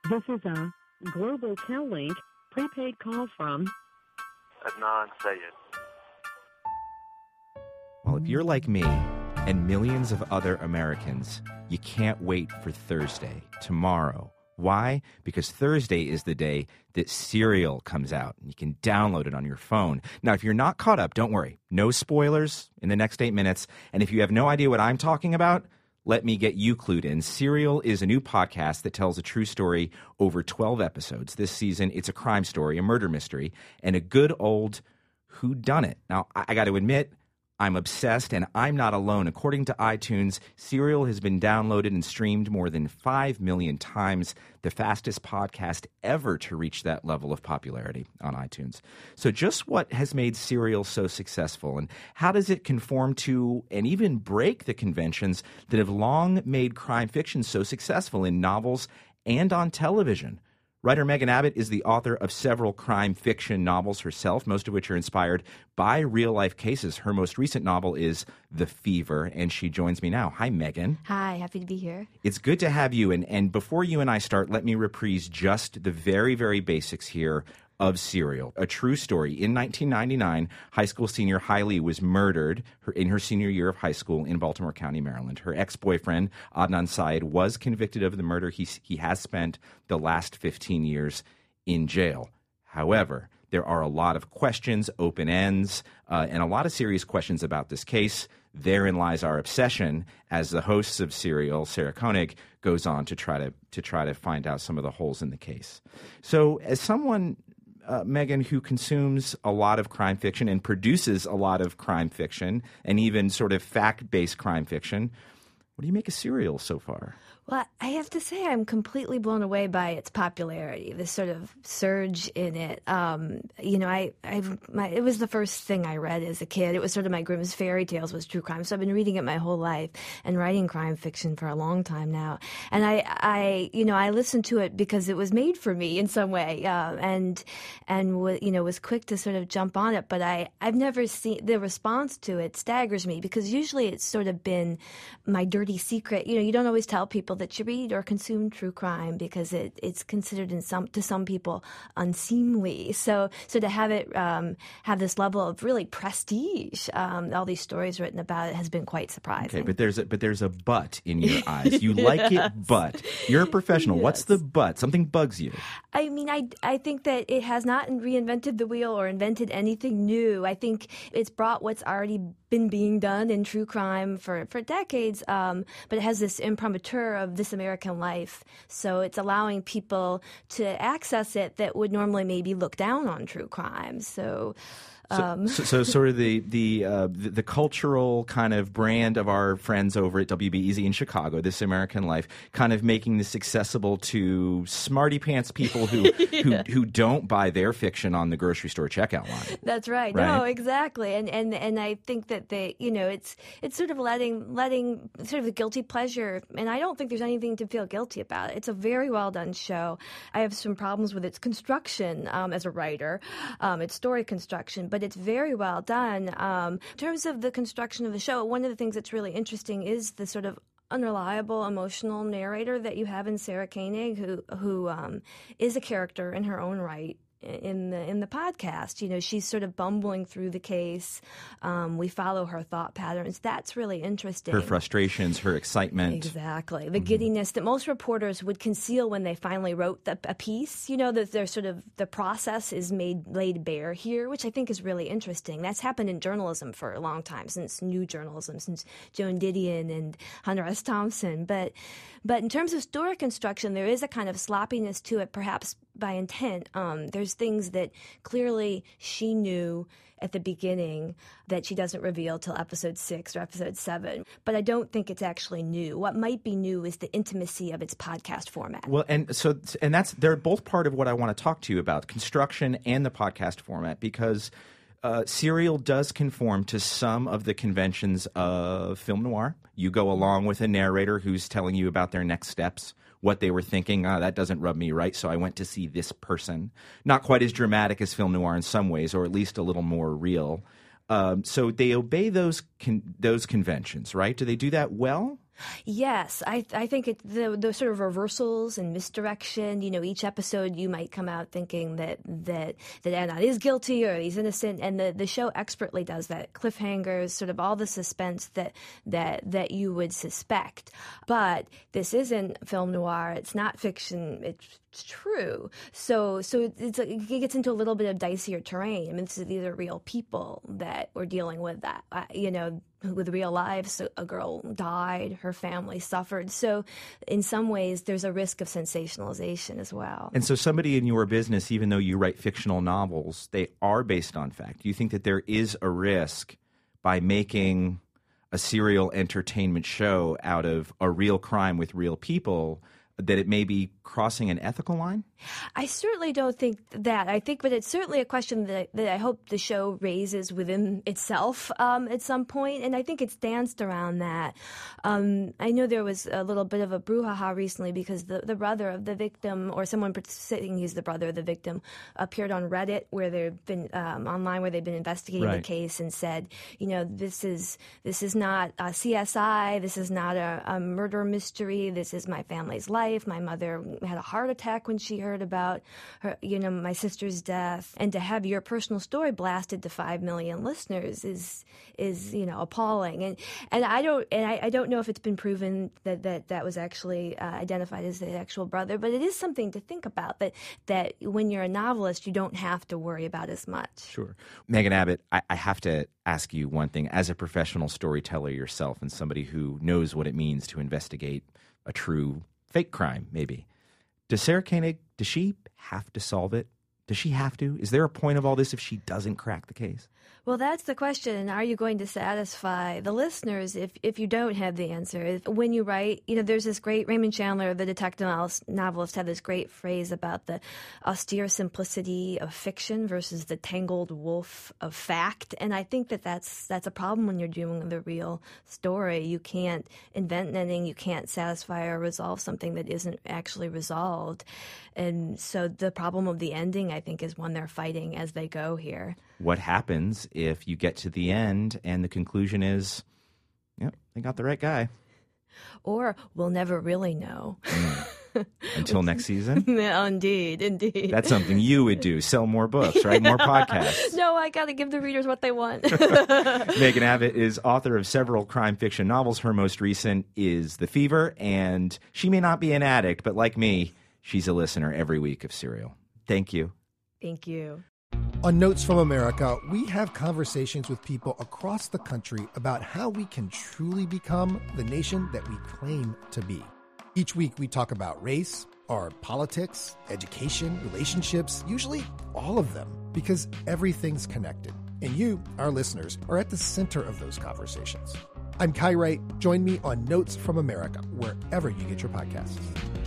This is a Global Tel-Link prepaid call from Adnan Syed. Well, if you're like me and millions of other Americans, you can't wait for Thursday, tomorrow. Why? Because Thursday is the day that Serial comes out, and you can download it on your phone. Now, if you're not caught up, don't worry. No spoilers in the next 8 minutes. And if you have no idea what I'm talking about, let me get you clued in. Serial is a new podcast that tells a true story over 12 episodes. This season, it's a crime story, a murder mystery, and a good old whodunit. Now, I got to admit, I'm obsessed, and I'm not alone. According to iTunes, Serial has been downloaded and streamed more than 5 million times, the fastest podcast ever to reach that level of popularity on iTunes. So just what has made Serial so successful, and how does it conform to and even break the conventions that have long made crime fiction so successful in novels and on television? Writer Megan Abbott is the author of several crime fiction novels herself, most of which are inspired by real-life cases. Her most recent novel is The Fever, and she joins me now. Hi, Megan. Hi, happy to be here. It's good to have you. And before you and I start, let me reprise just the very, very basics here of Serial, a true story. In 1999, high school senior Hailey was murdered in her senior year of high school in Baltimore County, Maryland. Her ex-boyfriend, Adnan Syed, was convicted of the murder. He has spent the last 15 years in jail. However, there are a lot of questions, open ends, and a lot of serious questions about this case. Therein lies our obsession as the hosts of Serial, Sarah Koenig, goes on to try to find out some of the holes in the case. So as someone Megan, who consumes a lot of crime fiction and produces a lot of crime fiction and even sort of fact-based crime fiction, what do you make of Serial so far? Well, I have to say I'm completely blown away by its popularity, this sort of surge in it. It was the first thing I read as a kid. It was sort of my Grimm's fairy tales was true crime. So I've been reading it my whole life and writing crime fiction for a long time now. And I listened to it because it was made for me in some way, and was quick to sort of jump on it. But I've never seen the response to it staggers me because usually it's sort of been my dirty secret. You don't always tell people that you read or consume true crime because it's considered to some people unseemly. So to have it have this level of really prestige, all these stories written about it has been quite surprising. Okay, but there's a but in your eyes. You like Yes. it, but you're a professional. Yes. What's the but? Something bugs you. I mean, I think that it has not reinvented the wheel or invented anything new. I think it's brought what's already been being done in true crime for decades, but it has this imprimatur of This American Life. So it's allowing people to access it that would normally maybe look down on true crime. So sort of the cultural kind of brand of our friends over at WBEZ in Chicago, This American Life, kind of making this accessible to smarty pants people who don't buy their fiction on the grocery store checkout line. That's right. No, exactly. And I think that it's sort of letting sort of a guilty pleasure. And I don't think there's anything to feel guilty about it. It's a very well done show. I have some problems with its construction as a writer, its story construction, but it's very well done. In terms of the construction of the show, one of the things that's really interesting is the sort of unreliable emotional narrator that you have in Sarah Koenig, who is a character in her own right. In the podcast, she's sort of bumbling through the case. We follow her thought patterns. That's really interesting. Her frustrations, her excitement. Exactly. The giddiness that most reporters would conceal when they finally wrote a piece. That their sort of the process is laid bare here, which I think is really interesting. That's happened in journalism for a long time, since new journalism, since Joan Didion and Hunter S. Thompson. But in terms of story construction, there is a kind of sloppiness to it, perhaps by intent. There's things that clearly she knew at the beginning that she doesn't reveal till episode 6 or episode 7. But I don't think it's actually new. What might be new is the intimacy of its podcast format. Well, and they're both part of what I want to talk to you about, construction and the podcast format, because Serial does conform to some of the conventions of film noir. You go along with a narrator who's telling you about their next steps, what they were thinking. That doesn't rub me right, so I went to see this person. Not quite as dramatic as film noir in some ways, or at least a little more real. So they obey those conventions, right? Do they do that well? Yes, I think the sort of reversals and misdirection. Each episode you might come out thinking that Anna is guilty or he's innocent, and the show expertly does that. Cliffhangers, sort of all the suspense that you would suspect. But this isn't film noir. It's not fiction. It's true. So it gets into a little bit of dicier terrain. I mean, these are real people that we're dealing with. That with real lives. So a girl died, her family suffered. So in some ways, there's a risk of sensationalization as well. And so somebody in your business, even though you write fictional novels, they are based on fact. Do you think that there is a risk by making a serial entertainment show out of a real crime with real people that it may be crossing an ethical line? I certainly don't think that. But it's certainly a question that I hope the show raises within itself at some point, and I think it's danced around that. I know there was a little bit of a brouhaha recently because the brother of the victim, or someone saying he's the brother of the victim, appeared on Reddit where they've been online where they've been investigating the case and said, this is not a CSI, this is not a murder mystery, this is my family's life. My mother had a heart attack when she heard about her, my sister's death, and to have your personal story blasted to 5 million listeners is appalling. And I don't know if it's been proven that was actually identified as the actual brother, but it is something to think about. That when you're a novelist, you don't have to worry about as much. Sure, Megan Abbott, I have to ask you one thing as a professional storyteller yourself, and somebody who knows what it means to investigate a true fake crime, maybe. Does Sarah Koenig, does she have to solve it? Does she have to? Is there a point of all this if she doesn't crack the case? Well, that's the question. And are you going to satisfy the listeners if you don't have the answer? When you write, there's this great, Raymond Chandler, the detective novelist, had this great phrase about the austere simplicity of fiction versus the tangled woof of fact. And I think that's a problem when you're doing the real story. You can't invent an ending. You can't satisfy or resolve something that isn't actually resolved. And so the problem of the ending, I think, is one they're fighting as they go here. What happens if you get to the end and the conclusion is, yep, they got the right guy? Or we'll never really know. Until next season? Yeah, indeed. That's something you would do. Sell more books, right? More podcasts. No, I got to give the readers what they want. Megan Abbott is author of several crime fiction novels. Her most recent is The Fever, and she may not be an addict, but like me, she's a listener every week of Serial. Thank you. Thank you. On Notes from America, we have conversations with people across the country about how we can truly become the nation that we claim to be. Each week, we talk about race, our politics, education, relationships, usually all of them, because everything's connected. And you, our listeners, are at the center of those conversations. I'm Kai Wright. Join me on Notes from America, wherever you get your podcasts.